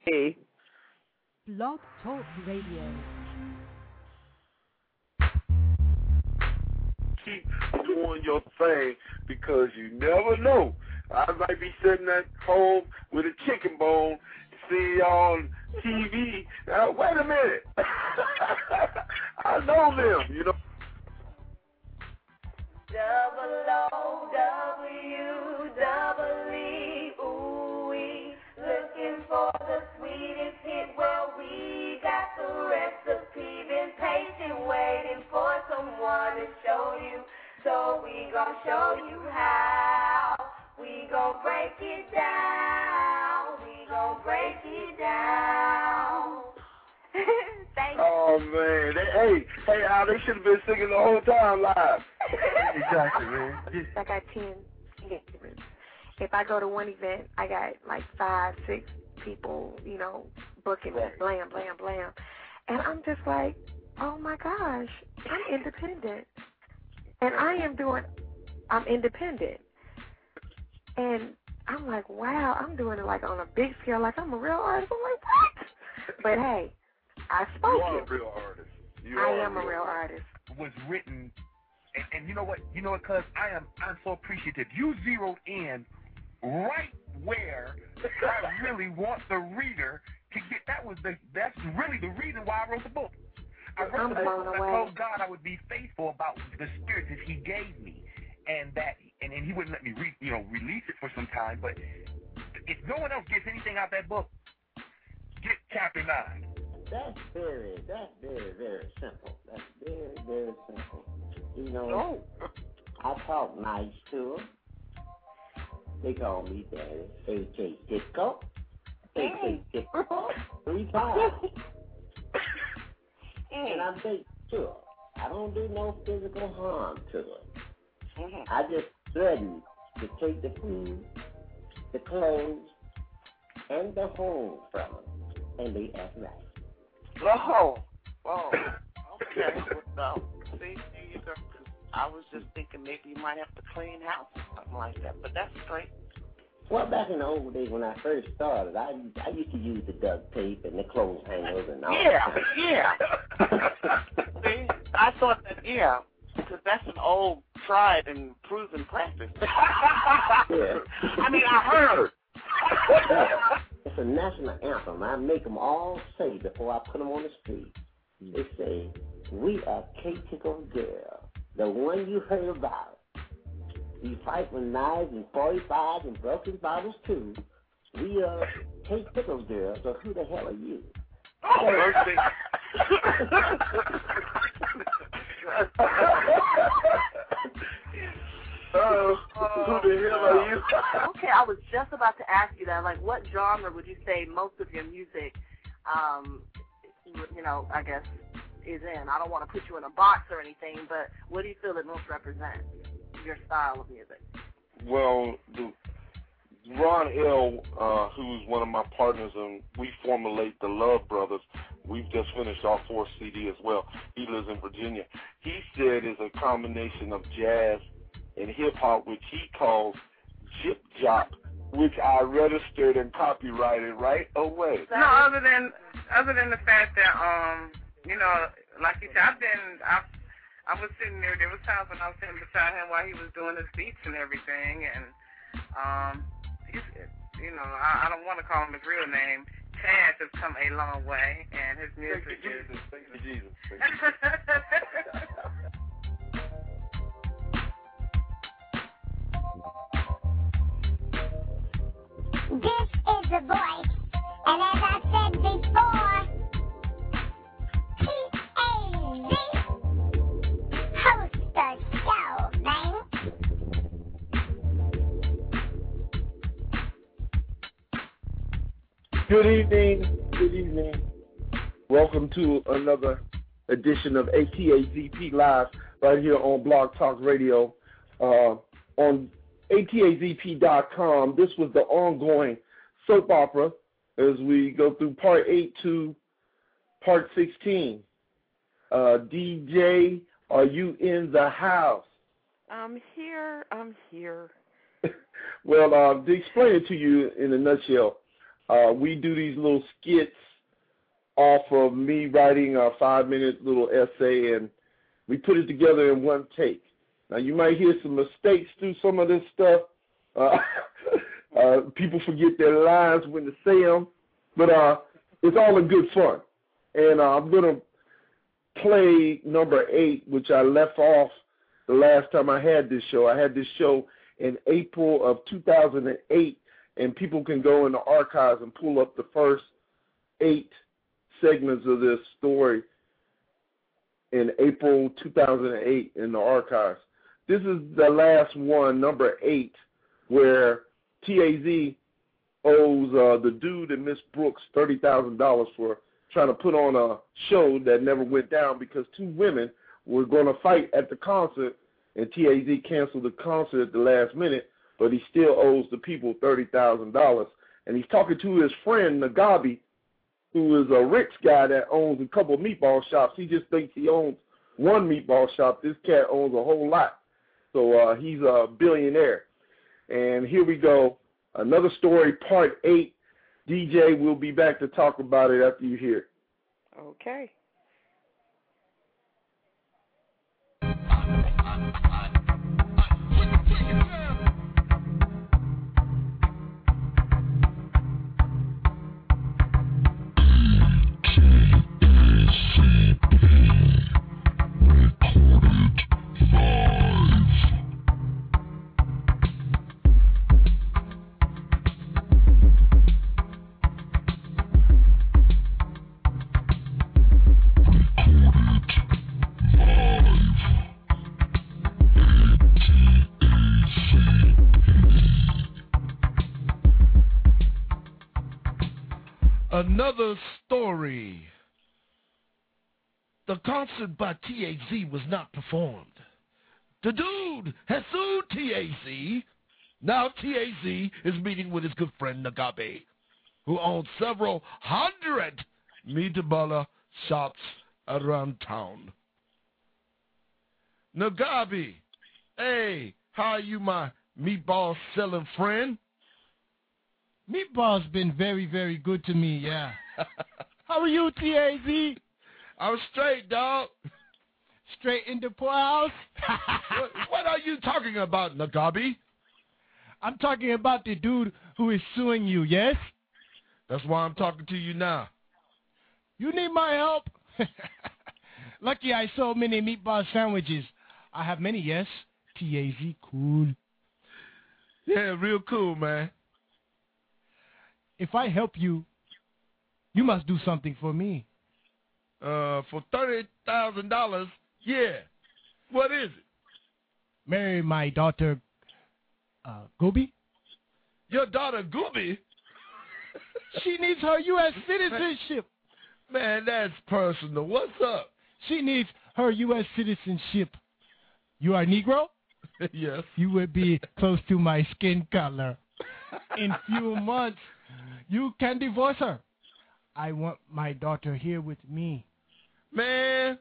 Blog Talk Radio. Keep doing your thing because you never know. I might be sitting at home with a chicken bone, see y'all on TV. Now, wait a minute. I know them, you know. WOWE, ooh-wee, looking for the sweetest hit. Well, we got the recipe, been patient, waiting for someone to show you. So we gon' show you how. We gon' break it down. We gon' break it down. Thank you. Oh, man. Hey, Al, they should have been singing the whole time live. Exactly, man. I got 10 instruments. If I go to one event, I got like 5, 6 people, you know, booking me, blam, blam, blam. And I'm just like, oh, my gosh, I'm independent. And I'm independent. And I'm like, wow, I'm doing it like on a big scale, like I'm a real artist. I'm like, what? But hey, I spoke You are it. a real artist. I am a real artist. Was written, and you know what, cuz I'm so appreciative. You zeroed in right where I really want the reader to get. That's really the reason why I wrote the book. I wrote the book. I told God I would be faithful about the spirit that He gave me, and He wouldn't let me release it for some time. But if no one else gets anything out of that book, get chapter 9. That's very, very simple. That's very, very simple. You know, I talk nice to them. They call me Daddy. A.K. Disco. A.K. Disco. 3 times. And I make sure I don't do no physical harm to them. I just threaten to take the food, the clothes, and the home from them. And they act right. Oh, okay. Well, see, I was just thinking maybe you might have to clean house or something like that, but that's great. Well, back in the old days when I first started, I used to use the duct tape and the clothes hangers and all that. Yeah. See, I thought that, because that's an old, tried and proven practice. Yeah. I mean, I heard. It's a national anthem. I make them all say before I put them on the street. They say, we are K-Tickle's girl, the one you heard about. We fight with knives and 45s and broken bottles too. We are K-Tickle's girl, so who the hell are you? Who the hell are you? Okay, I was just about to ask you that. Like, what genre would you say most of your music, I guess, is in? I don't want to put you in a box or anything, but what do you feel it most represents, your style of music? Well, Ron L., who's one of my partners, and we formulate the Love Brothers. We've just finished our 4th CD as well. He lives in Virginia. He said it's a combination of jazz and hip-hop, which he calls Jip Jop, which I registered and copyrighted right away. No, other than the fact that, like you said, I was sitting there was times when I was sitting beside him while he was doing his beats and everything, and, I don't want to call him his real name. Chaz has come a long way, and his music is... Thank you, Jesus. This is The Voice, and as I said before, T-A-Z, host the show, man. Good evening. Welcome to another edition of ATAZP Live right here on Blog Talk Radio. On ATAZP.com, this was the ongoing soap opera as we go through Part 8 to Part 16. DJ, are you in the house? I'm here. Well, to explain it to you in a nutshell, We do these little skits off of me writing a 5-minute little essay, and we put it together in one take. Now, you might hear some mistakes through some of this stuff. People forget their lines when to say them, but it's all in good fun. And I'm going to play number 8, which I left off the last time I had this show. I had this show in April of 2008, and people can go in the archives and pull up the first 8 segments of this story in April 2008 in the archives. This is the last one, number 8, where TAZ owes the dude and Miss Brooks $30,000 for trying to put on a show that never went down because 2 women were going to fight at the concert, and TAZ canceled the concert at the last minute, but he still owes the people $30,000. And he's talking to his friend, Nagabi, who is a rich guy that owns a couple of meatball shops. He just thinks he owns one meatball shop. This cat owns a whole lot. So he's a billionaire. And here we go. Another story, part 8. DJ will be back to talk about it after you hear it. Okay. Another story. The concert by TAZ was not performed. The dude has sued TAZ. Now TAZ is meeting with his good friend Nagabe, who owns several hundred meatball shops around town. Nagabe, hey, how are you, my meatball selling friend? Meatball's been very, very good to me, yeah. How are you, TAZ? I'm straight, dog. Straight in the poorhouse? What are you talking about, Nagabe? I'm talking about the dude who is suing you, yes? That's why I'm talking to you now. You need my help? Lucky I sold many meatball sandwiches. I have many, yes? TAZ, cool. Yeah, real cool, man. If I help you, you must do something for me. For $30,000, yeah. What is it? Marry my daughter, Gooby. Your daughter, Gooby? She needs her U.S. citizenship. Man, that's personal. What's up? She needs her U.S. citizenship. You are Negro? Yes. You would be close to my skin color. In few months, you can divorce her. I want my daughter here with me. Man,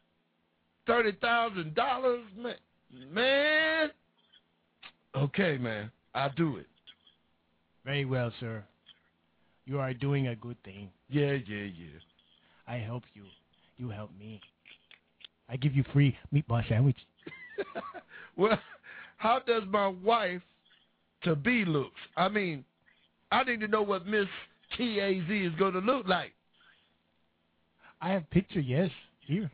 $30,000, man. Okay, man, I'll do it. Very well, sir. You are doing a good thing. Yeah. I help you. You help me. I give you free meatball sandwich. Well, how does my wife to be looks? I mean, I need to know what Miss TAZ is going to look like. I have picture, yes. Here.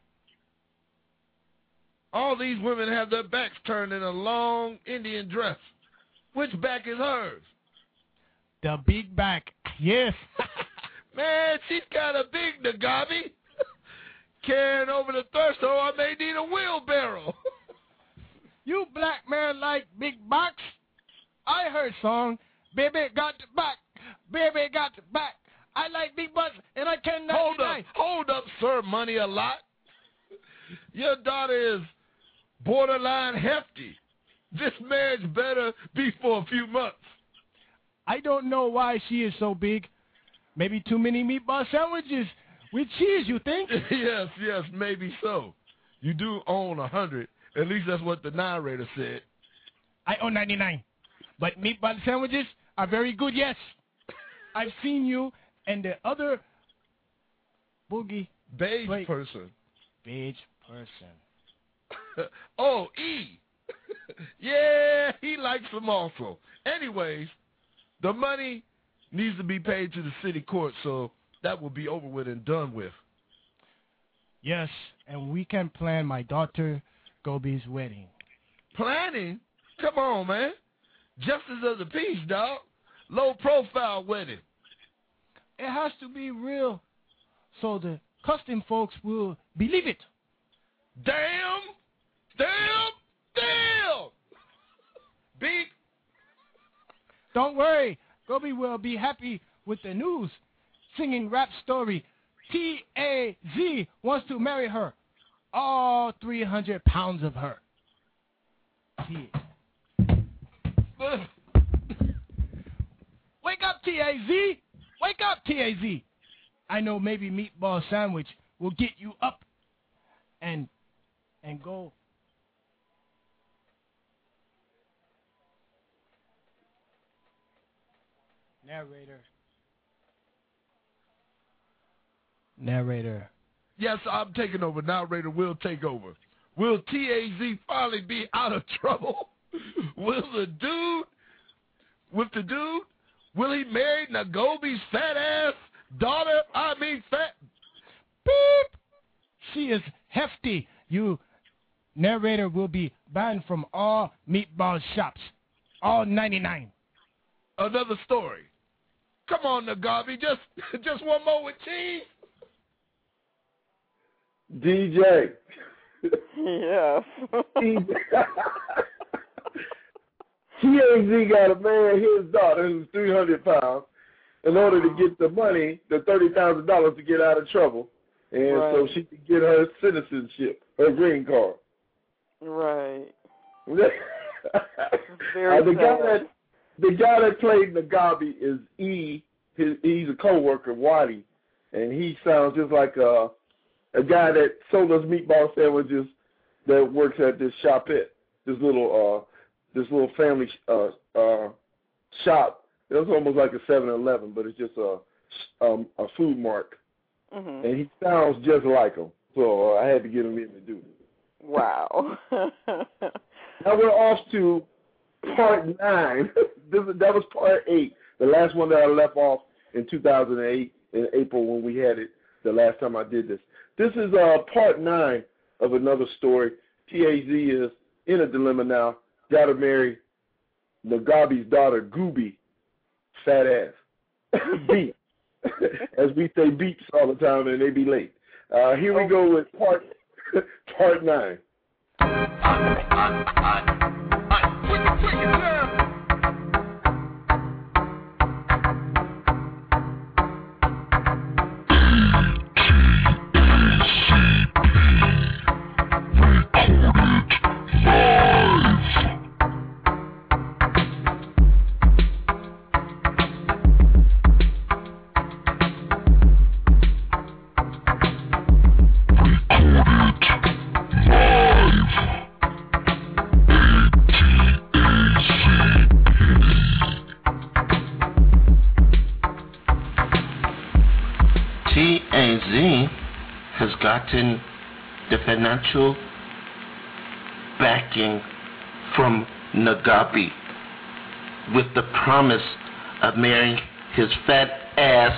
All these women have their backs turned in a long Indian dress. Which back is hers? The big back, yes. Man, she's got a big Nagabe. Carrying over the threshold, I may need a wheelbarrow. You black man like big box? I heard song, baby got the back, baby got the back. I like big butts, and I cannot deny. Hold up, sir, money a lot. Your daughter is borderline hefty. This marriage better be for a few months. I don't know why she is so big. Maybe too many meatball sandwiches with cheese, you think? Yes, maybe so. You do own 100. At least that's what the narrator said. I own 99. But meatball sandwiches are very good, yes. I've seen you and the other boogie beige person. Beige person. Oh, E. Yeah, he likes them also. Anyways, the money needs to be paid to the city court, so that will be over with and done with. Yes, and we can plan my daughter Gobi's wedding. Planning? Come on, man. Justice of the peace, dog. Low-profile wedding. It has to be real, so the custom folks will believe it. Damn! Beep! Don't worry. Gobi will be happy with the news. Singing rap story. T.A.Z. wants to marry her. All 300 pounds of her. Wake up, T.A.Z. Wake up, T.A.Z. I know maybe meatball sandwich will get you up and go. Narrator. Yes, I'm taking over. Narrator will take over. Will T.A.Z. finally be out of trouble? Will the dude, will he marry Nagobi's fat ass daughter? Fat. Beep. She is hefty. You, narrator, will be banned from all meatball shops. All 99. Another story. Come on, Nagabi, just one more with cheese. DJ. Yes. T.A.Z. got to marry his daughter, who's 300 pounds, in order to get the money, the $30,000 to get out of trouble, and so she can get her citizenship, her green card. Right. The guy that played Nagabi is E. He's a co-worker, Waddy, and he sounds just like a guy that sold us meatball sandwiches that works at this shopette, this little family shop. It's almost like a 7-Eleven, but it's just a food mart. Mm-hmm. And he sounds just like him, so I had to get him in to do it. Wow. Now we're off to part 9. That was part 8, the last one that I left off in 2008 in April when we had it the last time I did this. This is part 9 of another story. T.A.Z. is in a dilemma now. Got to marry Nagabi's daughter, Gooby, fat ass. Beep. As we say beeps all the time and they be late. Here we go with part 9. T.A.Z. has gotten the financial backing from Nagabi with the promise of marrying his fat ass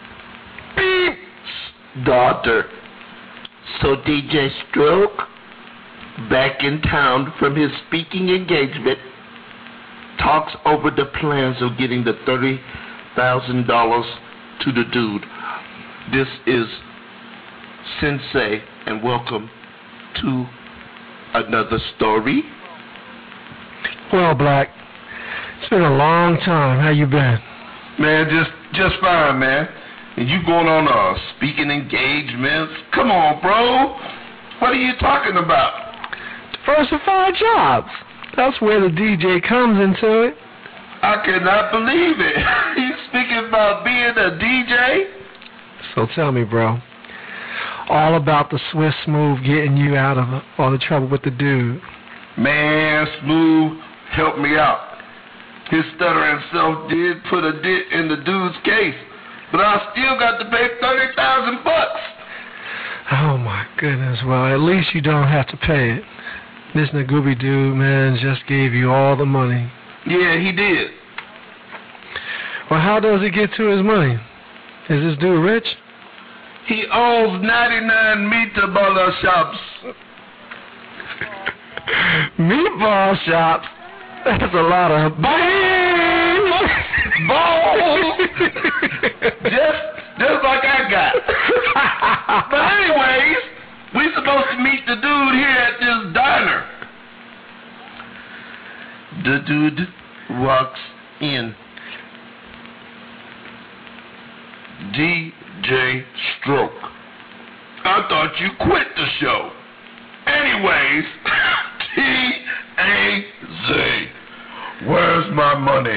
daughter. So DJ Stroke, back in town from his speaking engagement, talks over the plans of getting the $30,000 to the dude. This is Sensei, and welcome to another story. Well, Black, it's been a long time. How you been? Man, just fine, man. And you going on speaking engagements? Come on, bro. What are you talking about? Diversified jobs. That's where the DJ comes into it. I cannot believe it. You speaking about being a DJ? So tell me, bro, all about the Swiss Smooth getting you out of all the trouble with the dude. Man, Smooth helped me out. His stuttering self did put a dent in the dude's case, but I still got to pay $30,000. Oh my goodness. Well, at least you don't have to pay it. This Nagooby dude, man, just gave you all the money. Yeah, he did. Well, how does he get to his money? Is this dude rich? He owns 99 meatball shops. Meatball shops? That's a lot of balls. just like I got. But anyways, we supposed to meet the dude here at this diner. The dude walks in. DJ Stroke. I thought you quit the show. Anyways, T-A-Z. Where's my money?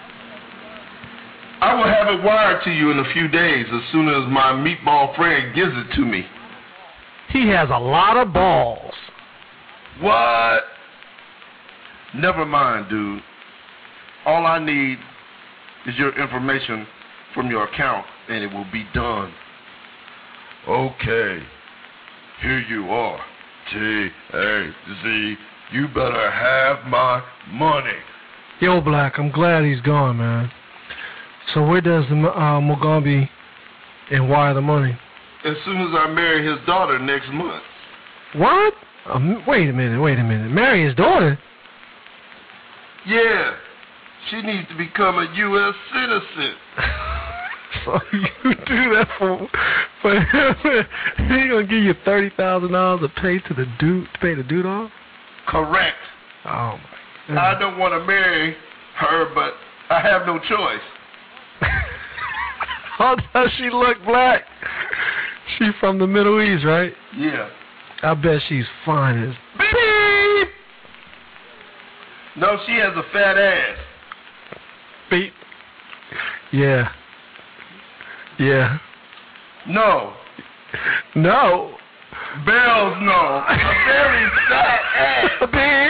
I will have it wired to you in a few days as soon as my meatball friend gives it to me. He has a lot of balls. What? Never mind, dude. All I need is your information from your account, and it will be done. Okay. Here you are. T-A-Z. You better have my money. Yo, Black, I'm glad he's gone, man. So where does the Mugabe and wire the money? As soon as I marry his daughter next month. What? Wait a minute. Marry his daughter? Yeah. She needs to become a U.S. citizen. So you do that for him? He gonna give you $30,000 to pay the dude off? Correct. Oh my. I don't want to marry her, but I have no choice. How does she look, Black? She from the Middle East, right? Yeah. I bet she's fine as beep. No, she has a fat ass. Beep. Yeah. No. Bells, no. A very fat ass.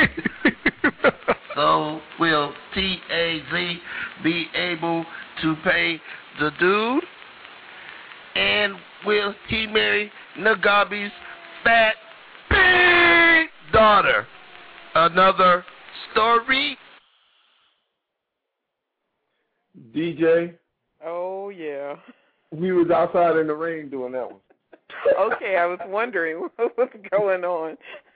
So will T-A-Z be able to pay the dude? And will he marry Nagabi's fat big daughter? Another story? DJ? Oh, yeah. We was outside in the rain doing that one. Okay, I was wondering what's going on.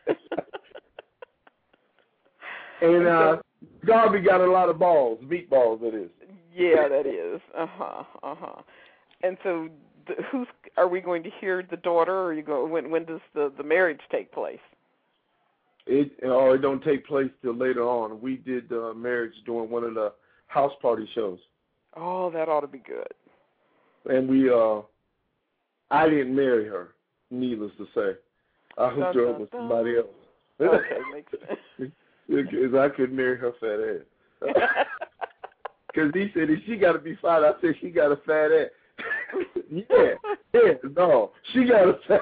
And Garvey got a lot of balls, meatballs it is. Yeah, that is. And so are we going to hear the daughter, or when does the marriage take place? It don't take place till later on. We did the marriage during one of the house party shows. Oh, that ought to be good. And I didn't marry her, needless to say. I hooked her up with somebody else. Okay, makes sense. Because I couldn't marry her fat ass. Because he said, if she got to be fat, I said, she got a fat ass. No, she got a fat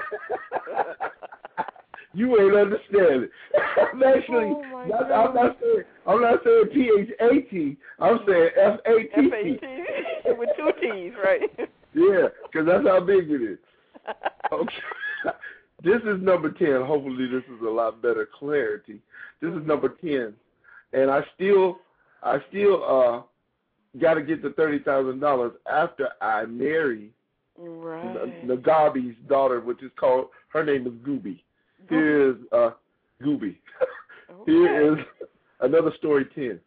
You ain't understanding. I'm actually, I'm not saying P-H-A-T, I'm saying F-A-T-T. F-A-T, with two T's, right? Yeah, because that's how big it is. Okay. This is number 10. Hopefully this is a lot better clarity. This is number 10. And I still got to get the $30,000 after I marry Nagabi's daughter, which is called, her name is Gooby. Here is Gooby. Okay. Here is another story 10.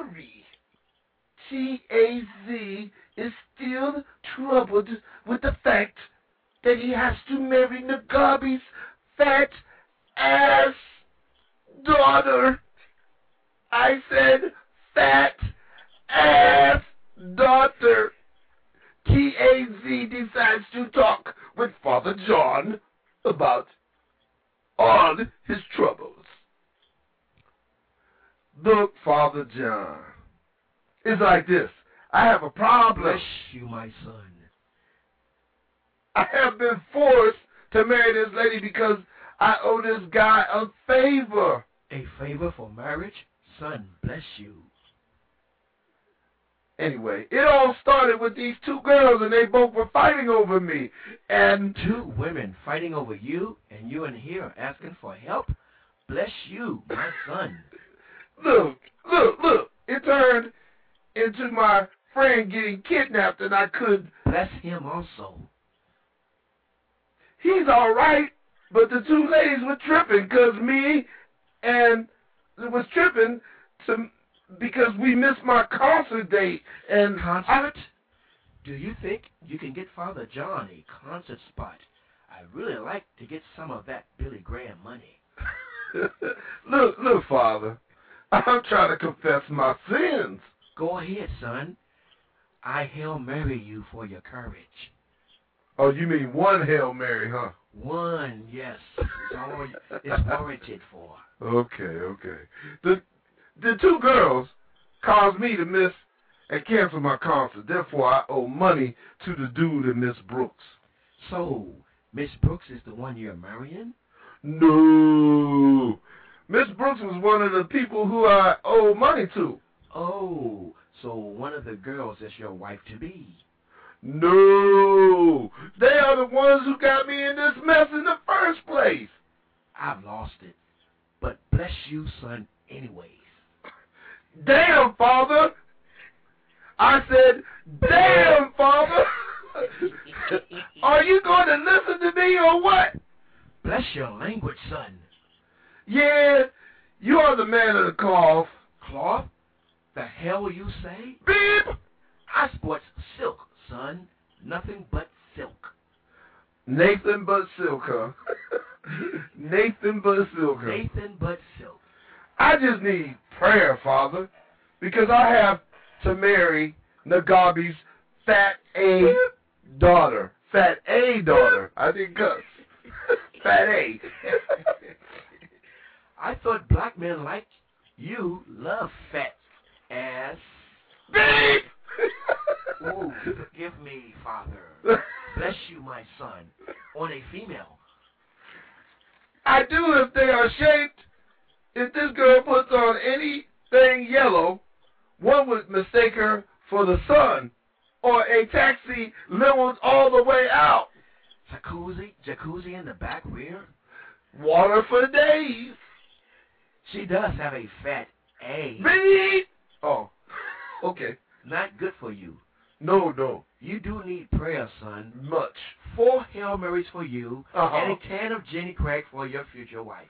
Marie. TAZ is still troubled with the fact that he has to marry Nagabi's fat ass daughter. I said fat ass daughter. TAZ decides to talk with Father John about all his troubles. Look, Father John, it's like this. I have a problem. Bless you, my son. I have been forced to marry this lady because I owe this guy a favor. A favor for marriage? Son, bless you. Anyway, it all started with these two girls, and they both were fighting over me. And 2 women fighting over you, and you in here asking for help? Bless you, my son. Look. It turned into my friend getting kidnapped, and I could bless him also. He's all right, but the 2 ladies were tripping because we missed my concert date. And concert? Do you think you can get Father John a concert spot? I'd really like to get some of that Billy Graham money. Look, Father, I'm trying to confess my sins. Go ahead, son. I Hail Mary you for your courage. Oh, you mean one Hail Mary, huh? One, yes. It's warranted for. Okay. The 2 girls caused me to miss and cancel my concert. Therefore, I owe money to the dude and Miss Brooks. So, Miss Brooks is the one you're marrying? No. Miss Brooks was one of the people who I owe money to. Oh, so one of the girls is your wife-to-be. No. They are the ones who got me in this mess in the first place. I've lost it. But bless you, son, anyways. Damn, Father. I said, damn, Father. Are you going to listen to me or what? Bless your language, son. Yeah, you are the man of the cloth. Cloth? The hell you say? Beep! I sports silk, son. Nothing but silk. Nathan but silk, huh? Nathan but silk. Nathan but silk. I just need prayer, Father, because I have to marry Nagabi's fat A daughter. Fat A daughter. I didn't cuss. Fat A. I thought black men like you love fat ass. Beep! Ooh, forgive me, Father. Bless you, my son. On a female. I do if they are shaped. If this girl puts on anything yellow, one would mistake her for the sun or a taxi limousine all the way out. Jacuzzi in the back rear? Water for days. She does have a fat A. Beep! Oh, okay. Not good for you. No. You do need prayer, son. Much. 4 Hail Marys for you, and a can of Jenny Craig for your future wife.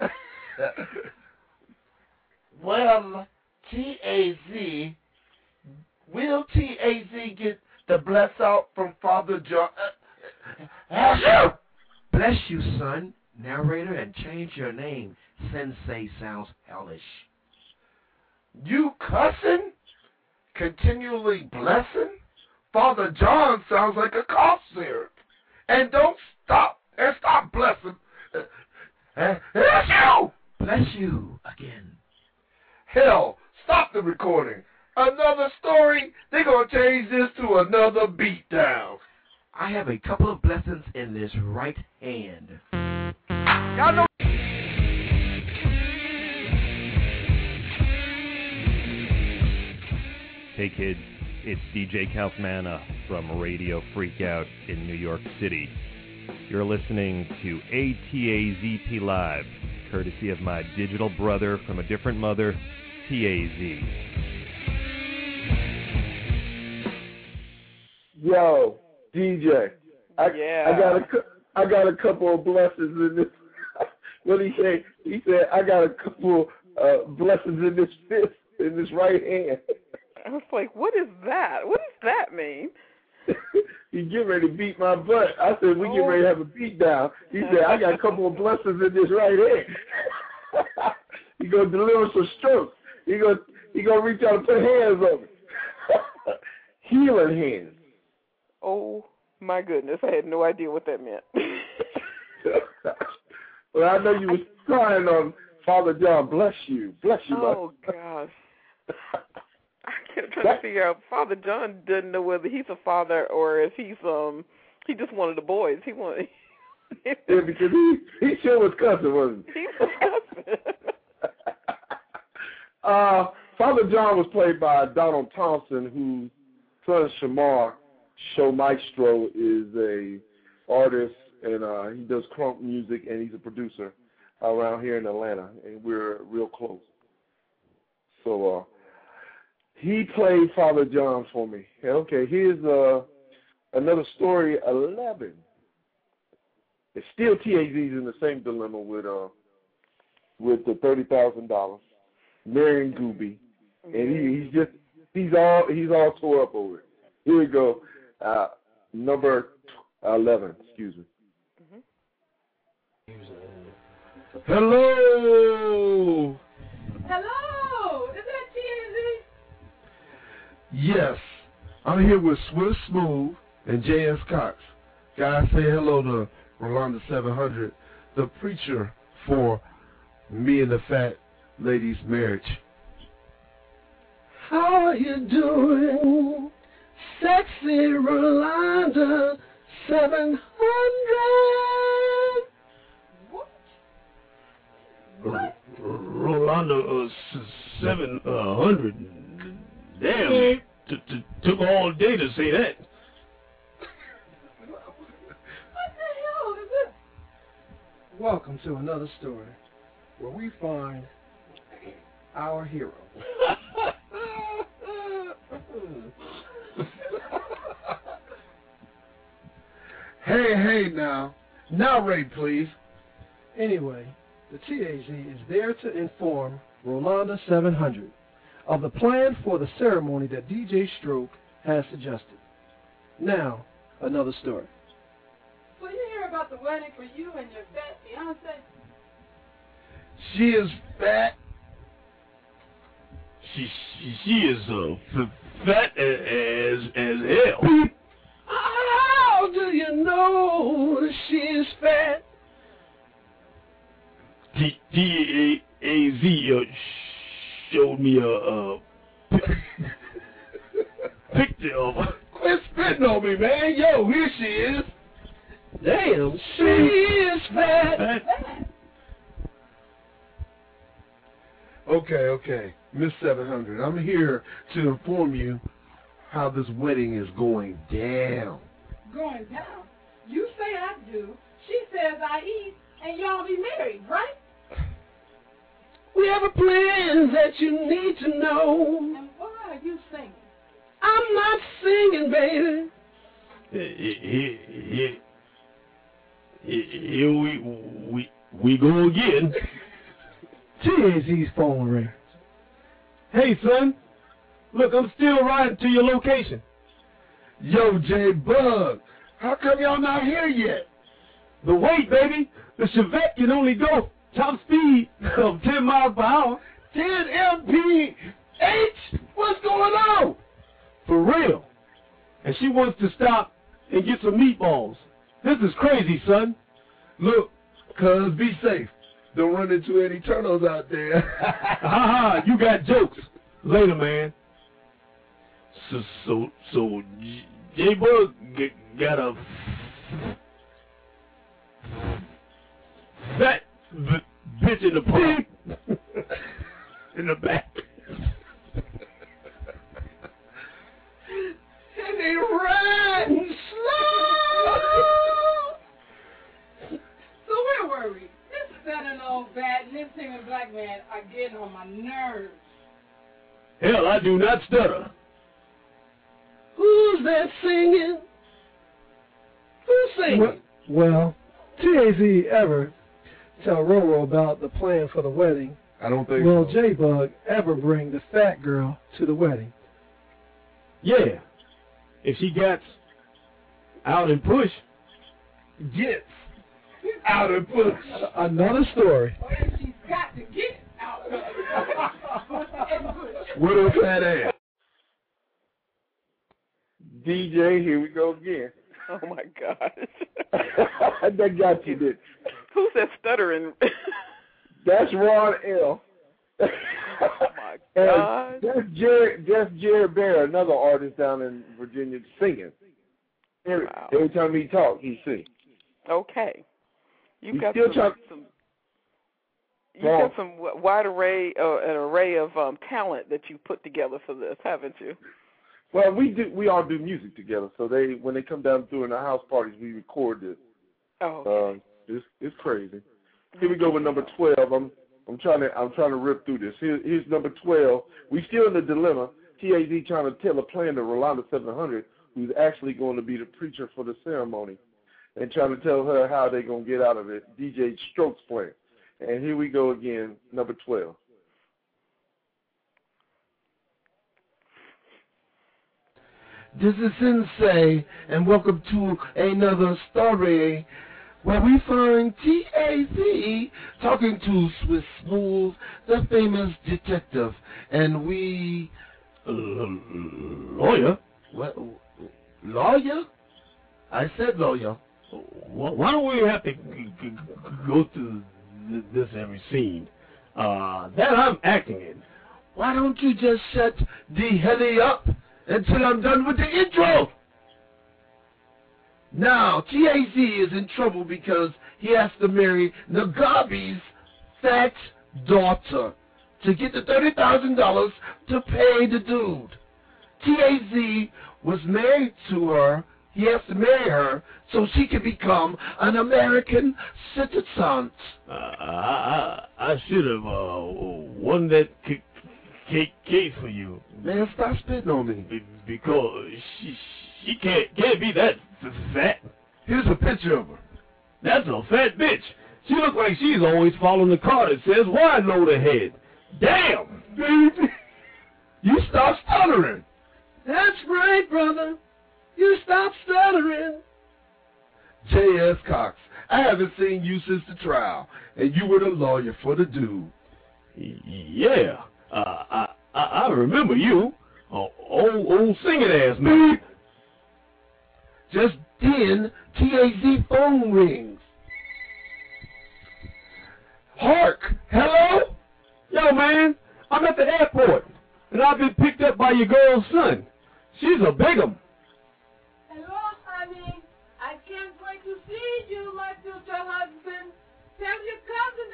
Well, TAZ, will TAZ get the bless out from Father John? Bless you, son. Narrator, and change your name. Sensei sounds hellish. You cussing? Continually blessing? Father John sounds like a cough syrup. And don't stop. And stop blessing. Bless you! Bless you again. Hell, stop the recording. Another story? They're going to change this to another beatdown. I have a couple of blessings in this right hand. Y'all know. Hey kids, it's DJ Kaufmana from Radio Freakout in New York City. You're listening to ATAZP Live, courtesy of my digital brother from a different mother, TAZ. Yo, DJ, I got a couple of blessings in this. What did he say? He said I got a couple blessings in this fist, in this right hand. I was like, what is that? What does that mean? He get ready to beat my butt. I said, we get ready to have a beat down. He said, I got a couple of blessings in this right here. He gonna deliver some strokes. He gonna reach out and put hands on me. Healing hands. Oh my goodness, I had no idea what that meant. Well, I know you was crying on Father John. Bless you, Oh gosh. I kept trying to figure out. Father John doesn't know whether he's a father or if he's he just wanted the boys. He wanted. Yeah, because he sure was cussing, wasn't he? He was cussing. Father John was played by Donald Thompson, whose son Shamar, Show Maestro, is a artist, and he does crunk music, and he's a producer around here in Atlanta, and we're real close. So he played Father John for me. Okay, here's another story, 11. It's still TAZ's in the same dilemma with the $30,000, marrying Gooby, and he's all tore up over it. Here we go, number 11. Excuse me. Hello. Hello. Is that TAZ? Yes, I'm here with Swift Smooth and J.S. Cox. Guys, say hello to Rolanda 700, the preacher for me and the fat lady's marriage. How are you doing, sexy Rolanda 700? What? Rolanda 700. Damn, took all day to say that. What the hell is this? Welcome to another story where we find our hero. Hey, now. Narrate, please. Anyway, the TAZ is there to inform Rolanda 700 of the plan for the ceremony that DJ Stroke has suggested. Now, another story. So you hear about the wedding for you and your fat fiance? She is fat. She is fat as hell. How do you know she is fat? TAZ showed me a picture of her. Quit spitting on me, man. Yo, here she is. Damn, she is fat. Okay. Miss 700, I'm here to inform you how this wedding is going down. Going down? You say I do. She says I eat, and y'all be married, right? We have a plan that you need to know. And why are you singing? I'm not singing, baby. Here we go again. TAZ's phone rings. Hey, son. Look, I'm still riding to your location. Yo, J-Bug, how come y'all not here yet? The wait, baby. The Chevette can only go top speed of 10 miles per hour. 10 mph? What's going on? For real. And she wants to stop and get some meatballs. This is crazy, son. Look, cuz, be safe. Don't run into any turtles out there. Ha, you got jokes. Later, man. So J-Bug got a fat bitch in the park. In the back. And they riding slow. So where were we? This stuttering old bat and this singing black man are getting on my nerves. Hell, I do not stutter. Who's that singing? Who's singing? Well, TAZ ever tell Roro about the plan for the wedding? I don't think Will so. J-Bug ever bring the fat girl to the wedding? Yeah. If she gets out and push, gets out and push. Another story. Or if she's got to get out and push. What a fat ass. DJ, here we go again. Oh my gosh. That got you, did. Who's that stuttering? That's Ron L. Oh my God. That's Jared Bear, another artist down in Virginia, singing. Every time he talks, he sings. Okay. You've got some wide array, an array of talent that you put together for this, haven't you? Well, we all do music together. So when they come down through in the house parties, we record this. Oh, okay. It's crazy. Here we go with number 12. I'm trying to rip through this. Here's number 12. We still in the dilemma. TAZ trying to tell a plan to Rolanda 700, who's actually going to be the preacher for the ceremony, and trying to tell her how they're going to get out of it. DJ Stroke's plan. And here we go again, number 12. This is Sensei, and welcome to another story where we find TAZ talking to Swiss Smooth, the famous detective, and we... lawyer? What? Lawyer? I said lawyer. Why don't we have to go through this every scene that I'm acting in? Why don't you just shut the heli up until I'm done with the intro? Now, TAZ is in trouble because he has to marry Nagabi's fat daughter to get the $30,000 to pay the dude. TAZ was married to her. He has to marry her so she can become an American citizen. I should have won that case for you. Man, stop spitting on me. Because she can't be that fat. Here's a picture of her. That's a fat bitch. She looks like she's always following the car that says wide load ahead. Damn, baby. You stop stuttering. That's right, brother. You stop stuttering. J.S. Cox, I haven't seen you since the trial, and you were the lawyer for the dude. Yeah, I remember you. Old singing ass man. Just then, TAZ phone rings. Hark! Hello? Yo, man, I'm at the airport, and I've been picked up by your girl's son. She's a bigum. Hello, honey. I can't wait to see you, my future husband. Tell your cousin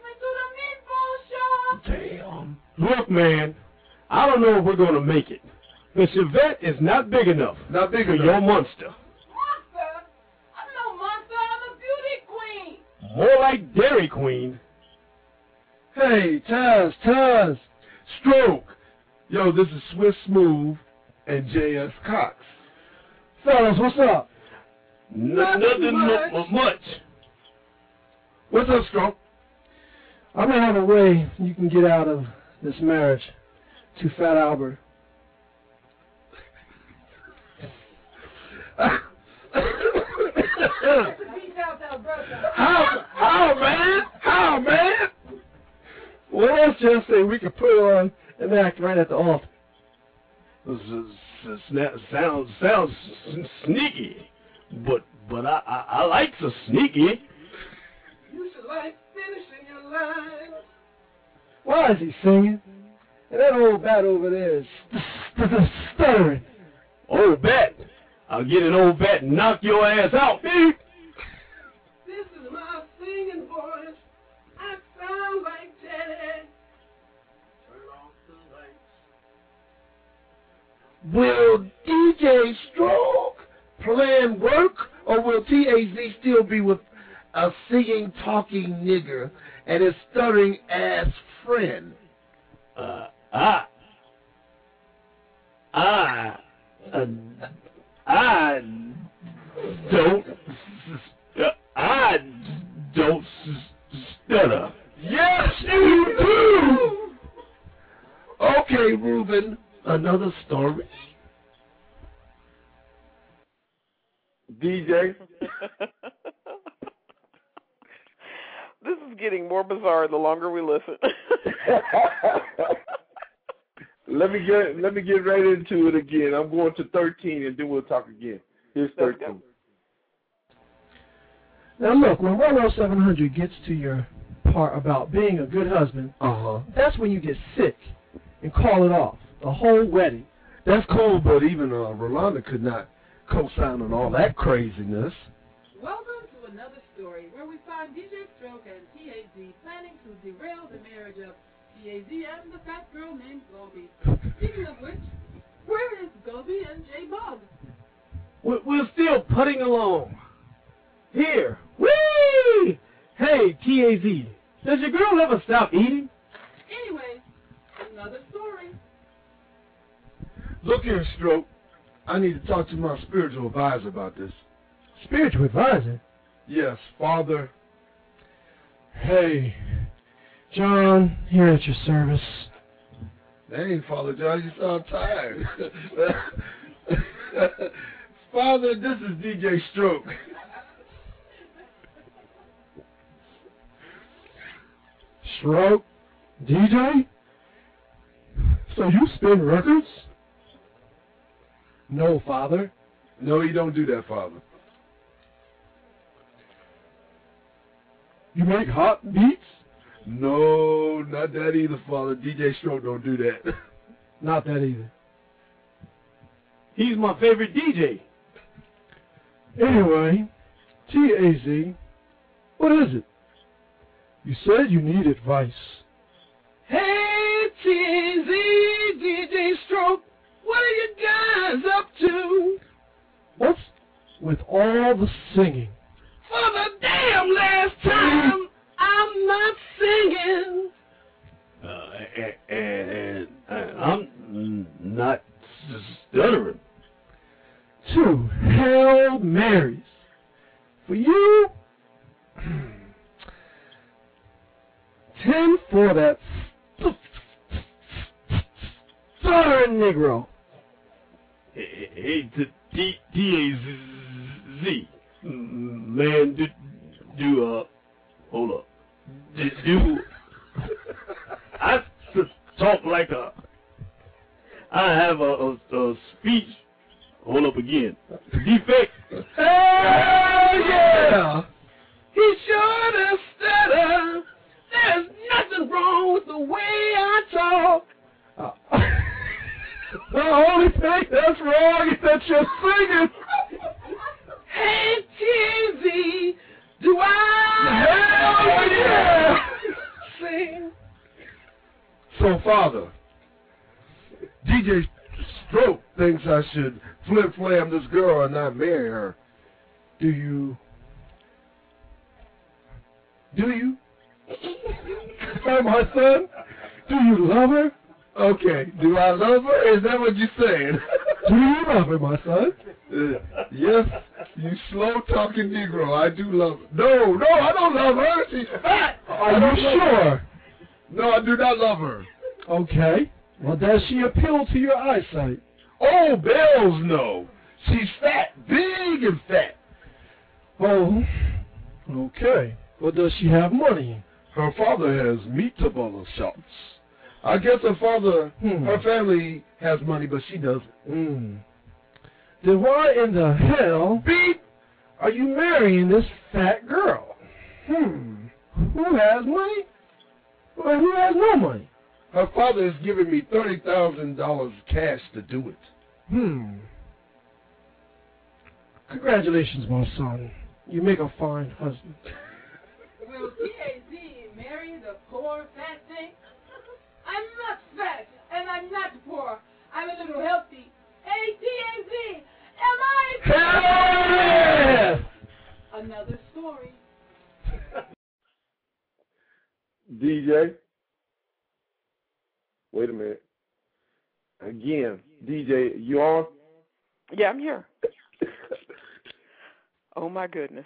to take me to the meatball shop. Damn. Look, man, I don't know if we're going to make it. The Chevette is not big enough. Not big for enough. your monster. Monster? I'm no monster. I'm a beauty queen. More like Dairy Queen. Hey, Taz. Stroke. Yo, this is Swiss Smooth and J.S. Cox. Fellas, what's up? Nothing much. What's up, Stroke? I may have a way you can get out of this marriage to Fat Albert. How, man? Well, let's just say we could put on an act right at the altar. Sounds sneaky, but I like the sneaky. You should like finishing your line. Why is he singing? And that old bat over there is stuttering. Old bat? I'll get an old bat and knock your ass out, dude. This is my singing voice. I sound like Teddy. Turn off the lights. Will DJ Stroke plan work, or will TAZ still be with a singing, talking nigger and his stuttering ass friend? I don't stutter. Yes, you do. Okay, Reuben, another story. DJ. This is getting more bizarre the longer we listen. Let me get right into it again. I'm going to 13, and then we'll talk again. Here's 13. Now look, when 10700 gets to your part about being a good husband, that's when you get sick and call it off. The whole wedding. That's cool, but even Rolanda could not co-sign on all that craziness. Welcome to another story where we find DJ Stroke and TAZ planning to derail the marriage of TAZ and the fat girl named Gobi. Speaking of which, where is Gobi and J-Bug? We're still putting along. Here. Whee! Hey, TAZ, does your girl ever stop eating? Anyways, another story. Look here, Stroke. I need to talk to my spiritual advisor about this. Spiritual advisor? Yes, Father. Hey, John, here at your service. Dang, Father John, you sound tired. Father, this is DJ Stroke. Stroke? DJ? So you spin records? No, Father. No, you don't do that, Father. You make hot beats? No, not that either, Father. DJ Stroke don't do that. Not that either. He's my favorite DJ. Anyway, TAZ, what is it? You said you need advice. Hey, TAZ, DJ Stroke, what are you guys up to? What's with all the singing? For the damn last time, I'm not singing. And I'm not stuttering. 2 Hail Marys. For you, 10 for that stuttering Negro. Hey, TAZ, man, hold up. I talk like I have a speech. Hold up again. Defect. Hell yeah! He sure does stutter. There's nothing wrong with the way I talk. The only thing that's wrong is that you're singing. Hey, TAZ, do Hell yeah! sing? So, Father, DJ Stroke thinks I should flip-flam this girl and not marry her. Do you? Oh, my son, do you love her? Okay, do I love her? Is that what you're saying? Do you love her, my son? Yes, you slow-talking Negro. I do love her. No, I don't love her. She's fat. Are you sure? No, I do not love her. Okay. Well, does she appeal to your eyesight? Oh, bells no. She's fat, big and fat. Oh, okay. Well, does she have money? Her father has meatball shops. I guess her father, her family has money, but she doesn't. Then why in the hell are you marrying this fat girl? Who has money? Well, who has no money? Her father is giving me $30,000 cash to do it. Congratulations, my son. You make a fine husband. Will TAZ marry the poor fat thing? I'm not fat, and I'm not poor. I'm a little healthy. Hey, TAZ, am I? Hell yeah! Another story. DJ? Wait a minute. Again, DJ, you on? Yeah, I'm here. Oh, my goodness.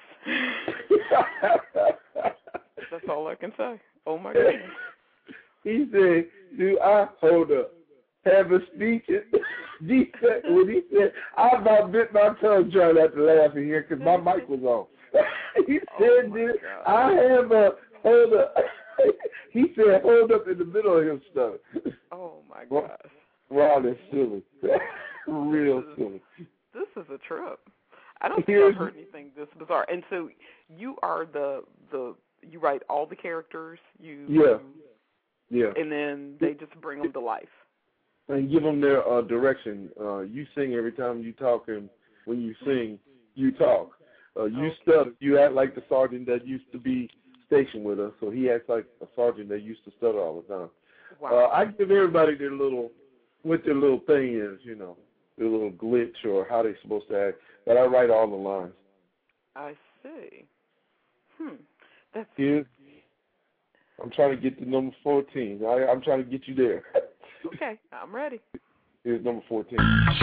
That's all I can say. Oh, my goodness. He said, do I, hold up, have a speech? when he said, I about bit my tongue trying not to laugh in here because my mic was on. He said, I have a hold up. He said, hold up in the middle of his stuff. Oh, my gosh. Wow, that's silly. Real silly. This is a trip. I don't think I've heard anything this bizarre. And so you are you write all the characters? Yeah. And then they just bring them to life. And give them their direction. You sing every time you talk, and when you sing, you talk. You stutter. You act like the sergeant that used to be stationed with us, so he acts like a sergeant that used to stutter all the time. Wow. I give everybody what their little thing is, their little glitch or how they're supposed to act. But I write all the lines. I see. That's I'm trying to get to number 14. I'm trying to get you there. Okay, I'm ready. Here's number 14.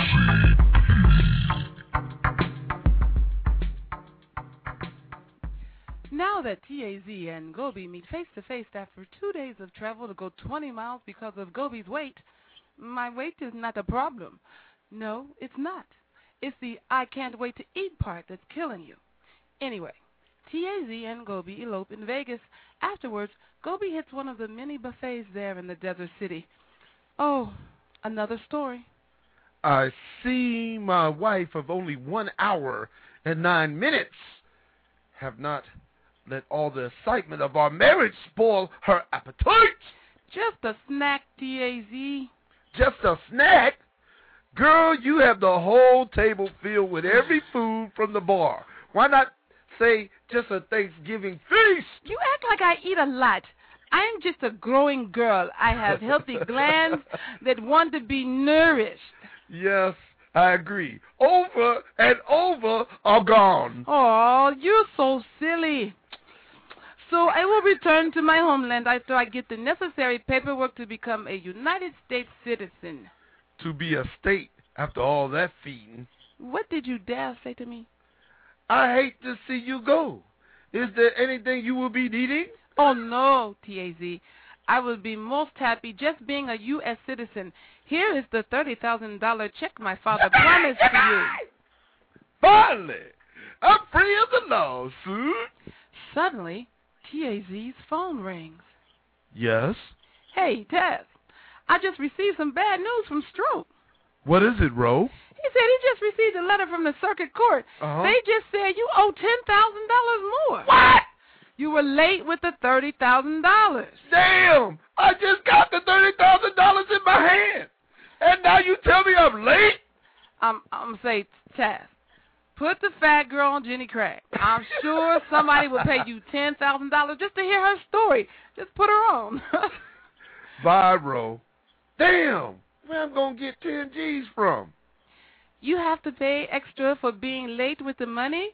Now that TAZ and Gobi meet face-to-face after 2 days of travel to go 20 miles because of Gobi's weight, my weight is not a problem. No, it's not. It's the I can't wait to eat part that's killing you. Anyway, TAZ and Gobi elope in Vegas. Afterwards, Gobi hits one of the many buffets there in the desert city. Oh, another story. I see my wife of only 1 hour and 9 minutes have not let all the excitement of our marriage spoil her appetite. Just a snack, TAZ. Just a snack? Girl, you have the whole table filled with every food from the bar. Why not say just a Thanksgiving feast? You act like I eat a lot. I am just a growing girl. I have healthy glands that want to be nourished. Yes, I agree. Over and over are gone. Oh, you're so silly. So I will return to my homeland after I get the necessary paperwork to become a United States citizen. To be a state after all that feeding. What did you dare say to me? I hate to see you go. Is there anything you will be needing? Oh, no, TAZ. I will be most happy just being a U.S. citizen. Here is the $30,000 check my father promised to you. Finally! I'm free of the lawsuit. Suddenly, TAZ's phone rings. Yes? Hey, Taz. I just received some bad news from Stroke. What is it, Ro? He said he just received a letter from the circuit court. They just said you owe $10,000 more. What? You were late with the $30,000. Damn! I just got the $30,000 in my hand. And now you tell me I'm late? I'm say, Taz, put the fat girl on Jenny Craig. I'm sure somebody will pay you $10,000 just to hear her story. Just put her on. Bye, Ro. Damn! Where I'm going to get 10 G's from? You have to pay extra for being late with the money?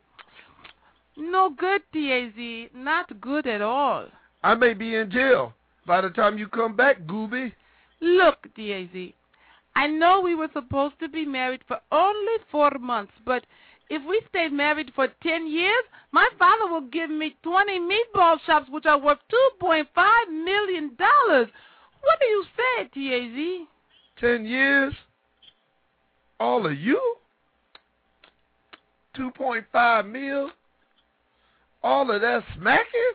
No good, TAZ. Not good at all. I may be in jail by the time you come back, Gooby. Look, TAZ, I know we were supposed to be married for only 4 months, but if we stayed married for 10 years, my father will give me 20 meatball shops, which are worth $2.5 million. What do you say, TAZ? 10 years? All of you? 2.5 mil? All of that smacking?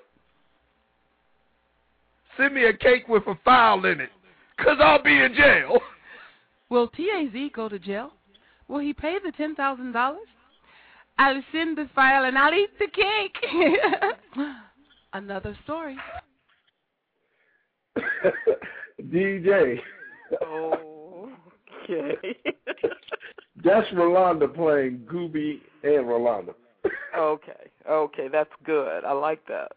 Send me a cake with a file in it, 'cause I'll be in jail. Will TAZ go to jail? Will he pay the $10,000? I'll send the file and I'll eat the cake. Another story. DJ. Okay. That's Rolanda playing Gooby and Rolanda. Okay, that's good. I like that.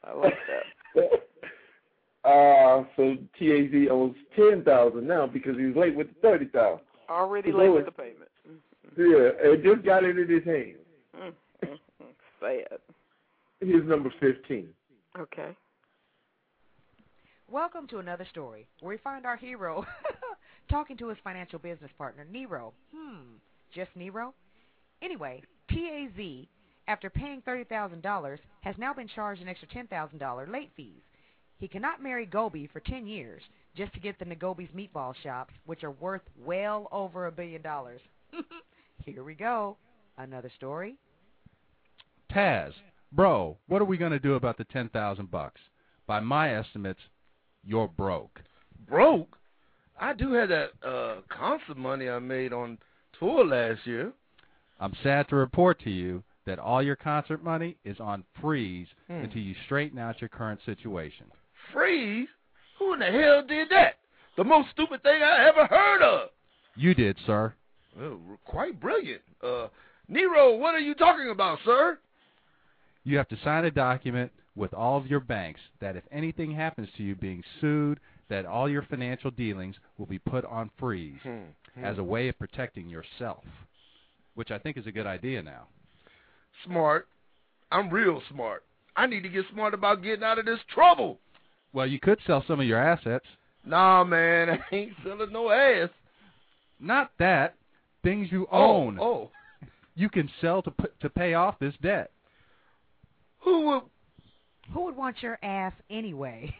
So TAZ owes $10,000 now because he was late with the $30,000. Already late with the payment. Yeah, and just got it in his hand. Sad. Here's number 15. Okay. Welcome to another story where we find our hero talking to his financial business partner, Nero. Just Nero? Anyway, TAZ, after paying $30,000, has now been charged an extra $10,000 late fees. He cannot marry Gobi for 10 years just to get the Nagobi's meatball shops, which are worth well over $1 billion. Here we go. Another story. Taz, bro, what are we going to do about the $10,000? By my estimates, you're broke. Broke? I do have that concert money I made on tour last year. I'm sad to report to you that all your concert money is on freeze until you straighten out your current situation. Freeze? Who in the hell did that? The most stupid thing I ever heard of. You did, sir. Well, quite brilliant. Nero, what are you talking about, sir? You have to sign a document with all of your banks that if anything happens to you being sued, that all your financial dealings will be put on freeze as a way of protecting yourself, which I think is a good idea now. Smart. I'm real smart. I need to get smart about getting out of this trouble. Well, you could sell some of your assets. Nah, man, I ain't selling no ass. Not that. Things you own. Oh. You can sell to pay off this debt. Who would want your ass anyway?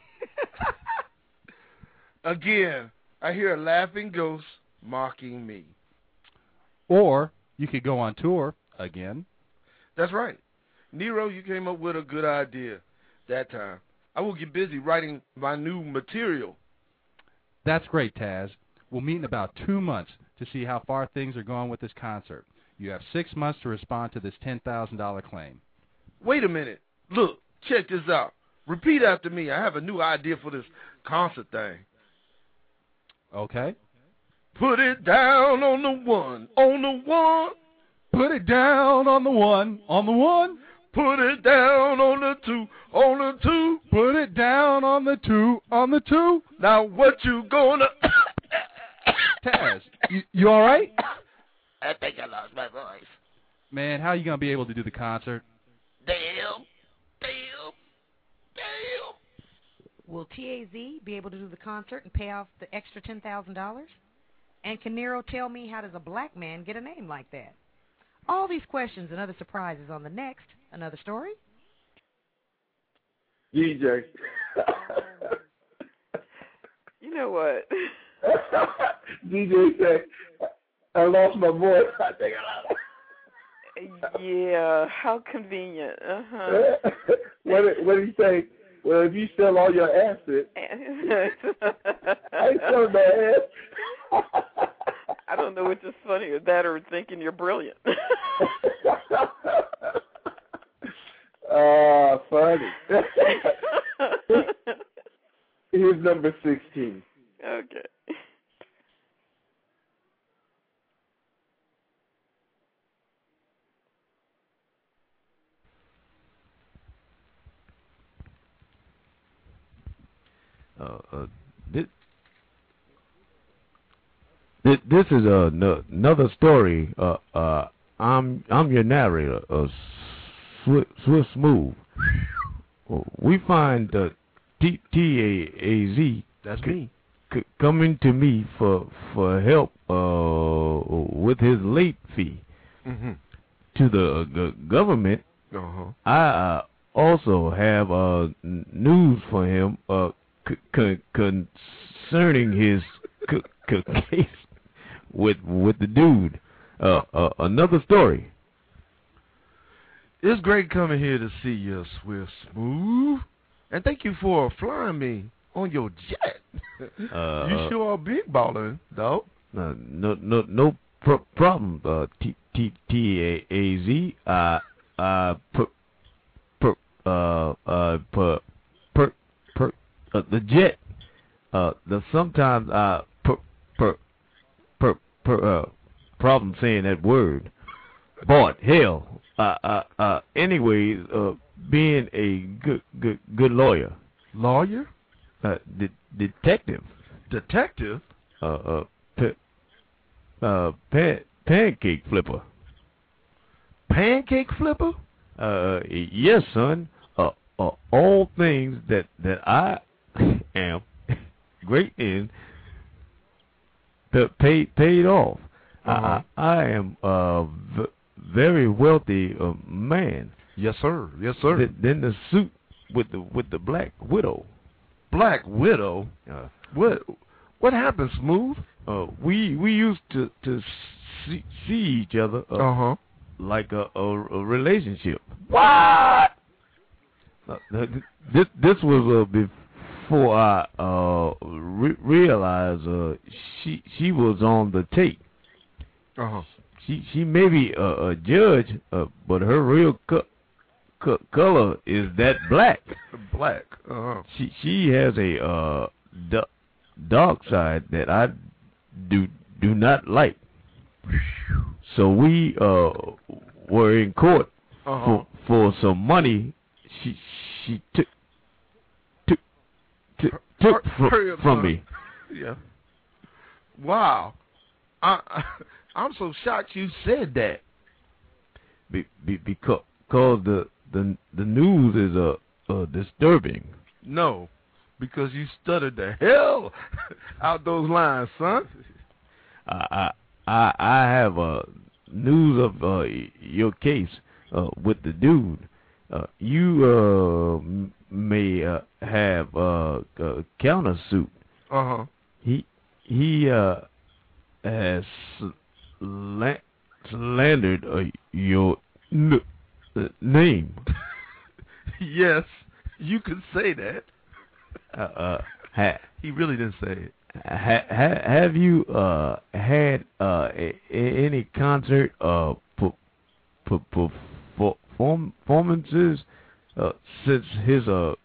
Again, I hear a laughing ghost mocking me. Or you could go on tour again. That's right. Nero, you came up with a good idea that time. I will get busy writing my new material. That's great, Taz. We'll meet in about 2 months to see how far things are going with this concert. You have 6 months to respond to this $10,000 claim. Wait a minute. Look, check this out. Repeat after me. I have a new idea for this concert thing. Okay. Put it down on the one, on the one. Put it down on the one, on the one. Put it down on the two, on the two. Put it down on the two, on the two. Now what you gonna... Taz, you all right? I think I lost my voice. Man, how are you going to be able to do the concert? Damn. Will TAZ be able to do the concert and pay off the extra $10,000? And can Nero tell me how does a black man get a name like that? All these questions and other surprises on the next Another Story. DJ. You know what? DJ said, I lost my voice. I think I lost. Yeah, how convenient. Uh-huh. What did he say? Well, if you sell all your assets, I ain't selling my ass. I don't know which is funnier, that or thinking you're brilliant. Funny. Here's number 16. Okay. This is another story. I'm your narrator, Swift Smooth. We find TAZ. That's me. Coming to me for help with his late fee to the government. I also have news for him concerning his case with the dude. Another story. It's great coming here to see you, Swift Smooth, and thank you for flying me on your jet. You sure are big ballin', dog. No problem. TAZ. The jet. Sometimes problem saying that word. But hell. Anyways, being a good lawyer. Lawyer? Detective. Detective? Pancake flipper. Pancake flipper? Yes, son. All things that I am great in paid off. I am very wealthy man. Yes, sir. Yes, sir. Then the suit with the Black Widow. Black Widow. What happened, Smooth? We used to see each other like a relationship. What? This was before I realized she was on the tape. She may be a judge, but her real color is that black. Black. She has a dark side that I do not like. So we were in court for some money. She took from me. Yeah. Wow. I'm so shocked you said that. Because the news is disturbing. No, because you stuttered the hell out those lines, son. I have news of your case with the dude. You may have a countersuit. He has slandered your name. Yes, you can say that. He really didn't say it. Have you had any concert performances since his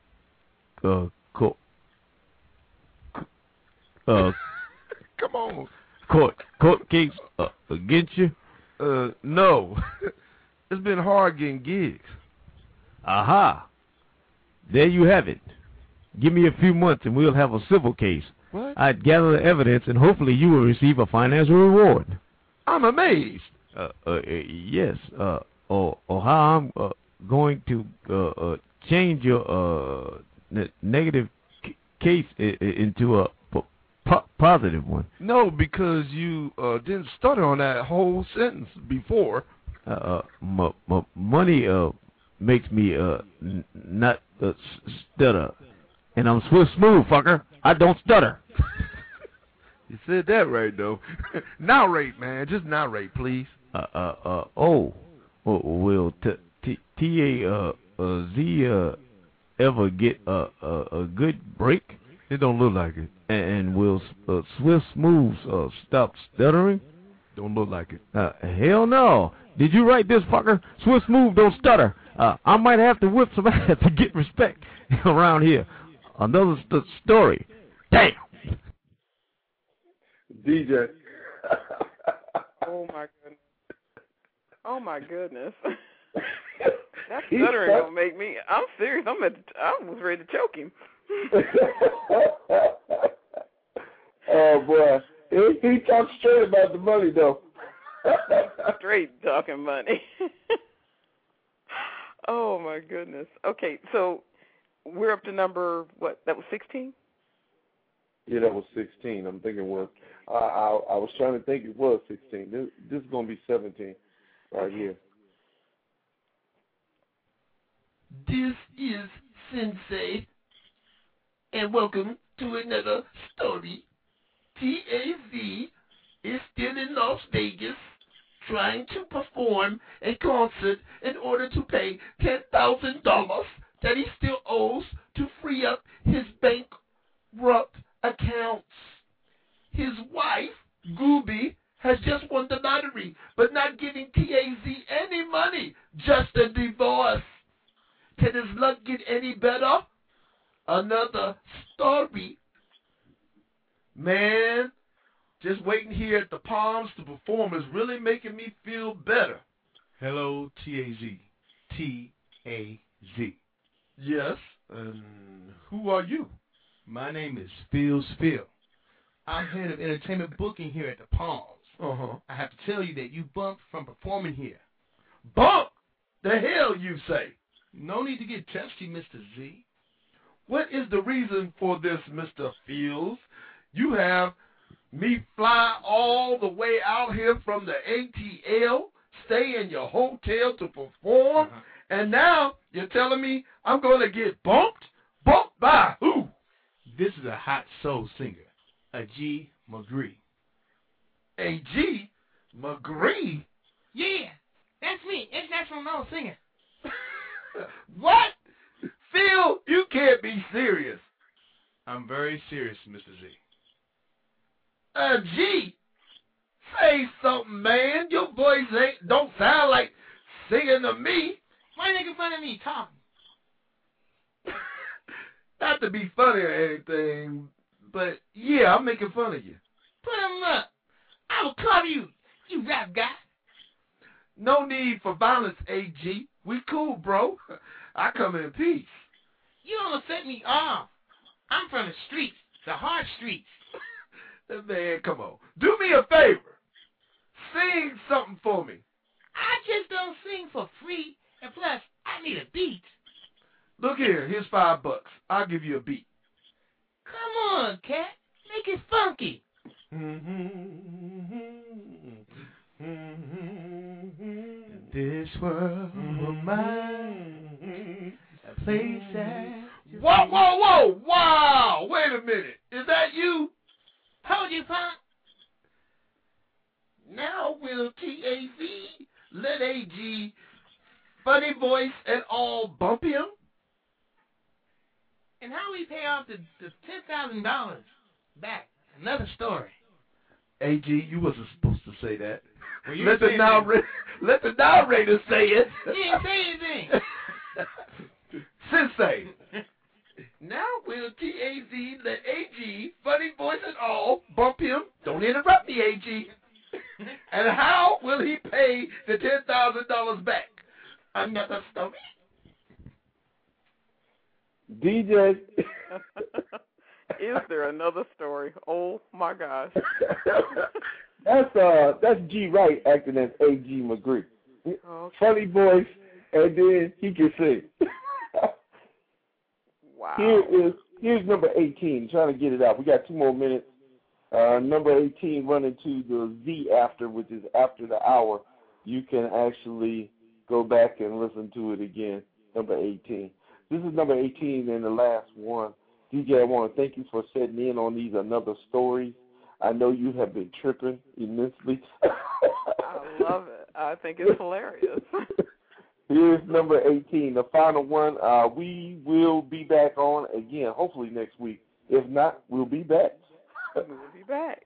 come on, court case against you? No. It's been hard getting gigs. Aha. There you have it. Give me a few months and we'll have a civil case. What? I'd gather the evidence and hopefully you will receive a financial reward. I'm amazed. Yes. Or how I'm going to change your negative case into a positive one. No, because you didn't stutter on that whole sentence before. Money makes me not stutter. And I'm smooth, fucker. I don't stutter. You said that right, though. Narrate, man. Just narrate, please. Will T-A-Z ever get a good break? It don't look like it. And will Swift Smooth stop stuttering? Don't look like it. Hell no. Did you write this, fucker? Swift Smooth don't stutter. I might have to whip some ass to get respect around here. Another story. Damn. DJ. Oh my goodness. Oh my goodness. That stuttering gonna make me. I'm serious. I was ready to choke him. Oh boy, he talks straight about the money though. Straight talking money. Oh my goodness. Okay, so we're up to number what? That was 16. Yeah, that was 16. I'm thinking I was trying to think it was 16. This is gonna be 17 right here. This is Sensei, and welcome to another story. TAZ is still in Las Vegas trying to perform a concert in order to pay $10,000 that he still owes to free up his bankrupt accounts. His wife, Gooby, has just won the lottery, but not giving TAZ any money, just a divorce. Can his luck get any better? Another story. Man, just waiting here at the Palms to perform is really making me feel better. Hello, TAZ. T-A-Z. Yes, and who are you? My name is Phil. I'm head of entertainment booking here at the Palms. I have to tell you that you bumped from performing here. Bump? The hell you say? No need to get testy, Mr. Z. What is the reason for this, Mr. Fields? You have me fly all the way out here from the ATL, stay in your hotel to perform, and now you're telling me I'm going to get bumped? Bumped by who? this is a hot soul singer, a G. McGree. A G. McGree? Yeah, that's me, international known singer. What? Phil, you can't be serious. I'm very serious, Mr. Z. A G? Say something, man. Your voice don't sound like singing to me. Why are you making fun of me, Tom? Not to be funny or anything, but yeah, I'm making fun of you. Put him up. I will club you, you rap guy. No need for violence, AG. We cool, bro. I come in peace. You don't set me off. I'm from the streets, the hard streets. Man, come on. Do me a favor. Sing something for me. I just don't sing for free, and plus, I need a beat. Look here, here's $5. I'll give you a beat. Come on, cat. Make it funky. This world of mine, a place that... Whoa, whoa, whoa! Wow! Wait a minute. Is that you? Told you, punk. Now will TAZ let AG, funny voice and all, bump him? And how we pay off the $10,000 back? Another story. AG, you wasn't supposed to say that. Well, you let the narrator say it. You didn't say anything. Sensei. Now will TAZ let AG, funny voice and all, bump him? Don't interrupt me, AG. And how will he pay the $10,000 back? Another story. DJ. Is there another story? Oh my gosh. That's G Wright acting as AG McGree. Okay. Funny voice, and then he can sing. Wow. Here's number 18. Trying to get it out. We got 2 more minutes. Number 18 running to the Z after, which is after the hour. You can actually go back and listen to it again. Number 18. This is number 18 and the last one. DJ, I want to thank you for setting in on these another stories. I know you have been tripping immensely. I love it. I think it's hilarious. Here's number 18, the final one. We will be back on again, hopefully next week. If not, we'll be back. We'll be back.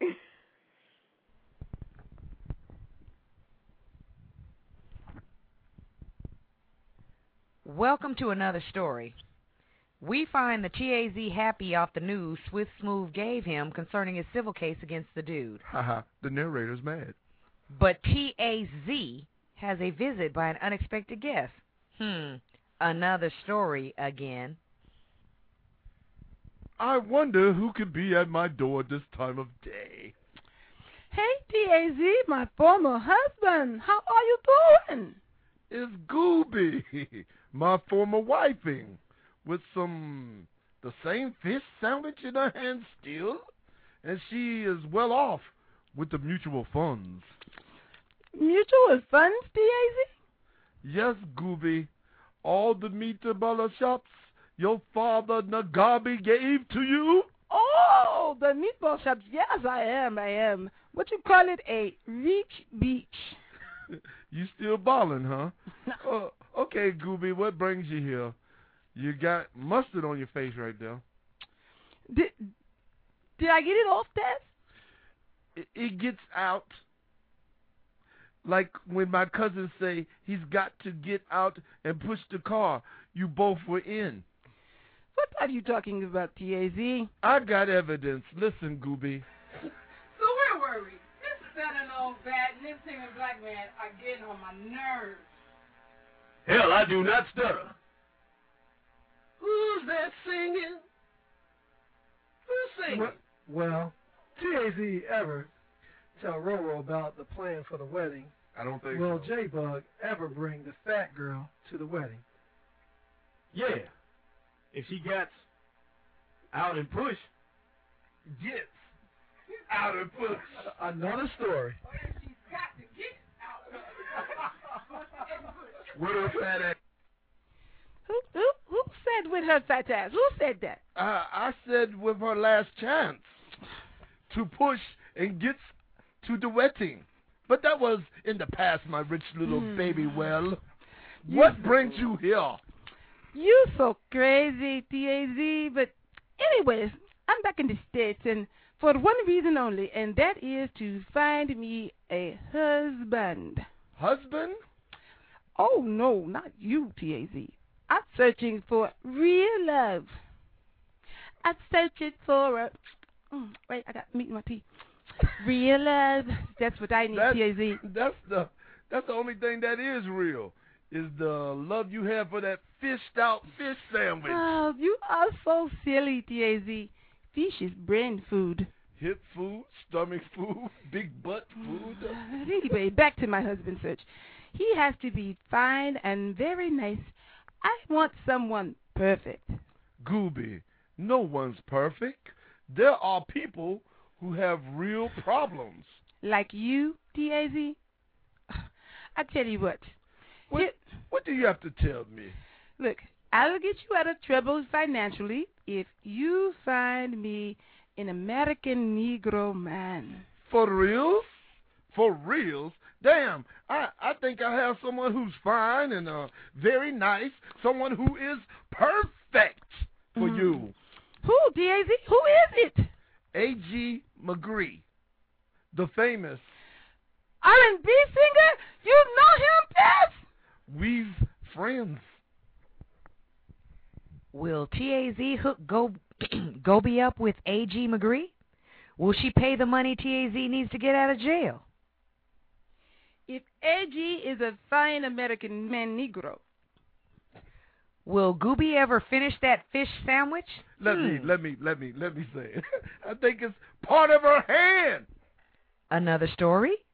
Welcome to another story. We find the TAZ happy off the news Swift Smooth gave him concerning his civil case against the dude. Haha, the narrator's mad. But TAZ has a visit by an unexpected guest. Another story again. I wonder who could be at my door this time of day. Hey, TAZ, my former husband. How are you doing? It's Gooby, my former wifing, with the same fish sandwich in her hand still, and she is well off with the mutual funds. Mutual funds, TAZ? Yes, Gooby, all the meatball shops your father Nagabi gave to you? Oh, the meatball shops. Yes, I am. What you call it, a rich beach. You still balling, huh? Okay, Gooby, what brings you here? You got mustard on your face right there. Did I get it off, Dad? It gets out. Like when my cousins say he's got to get out and push the car you both were in. What are you talking about, TAZ? I got evidence. Listen, Gooby. So where were we? This southern old bad lip-singing black man are getting on my nerves. Hell, I do not stutter. Who's that singing? Who's singing? Well, TAZ ever tell Roro about the plan for the wedding? I don't think Will so. J-Bug ever bring the fat girl to the wedding? Yeah. If she gets out and push. Gets out and push. Another story. She's got to get out. With her fat ass. Who said with her fat ass? Who said that? I said with her last chance to push and get to the wedding. But that was in the past, my rich little baby. Well, what brings you here? You so crazy, TAZ. But anyways, I'm back in the States, and for one reason only, and that is to find me a husband. Husband? Oh, no, not you, TAZ. I'm searching for real love. I'm searching for a... wait, I got meat in my teeth. Real love. That's what I need, TAZ. That's the only thing that is real, is the love you have for that fished-out fish sandwich. Oh, you are so silly, TAZ. Fish is brain food. Hip food, stomach food, big butt food. Anyway, back to my husband search. He has to be fine and very nice. I want someone perfect. Gooby, no one's perfect. There are people who have real problems. Like you, TAZ? I tell you what. What do you have to tell me? Look, I'll get you out of trouble financially if you find me an American Negro man. For reals? For reals? Damn, I think I have someone who's fine and very nice, someone who is perfect for you. Who, TAZ? Who is it? A.G. McGree, the famous R&B singer? You know him, Tess? We've friends. Will TAZ hook Gobi up with A.G. McGree? Will she pay the money TAZ needs to get out of jail? If A.G. is a fine American man Negro. Will Gooby ever finish that fish sandwich? Let me say it. I think it's part of her hand. Another story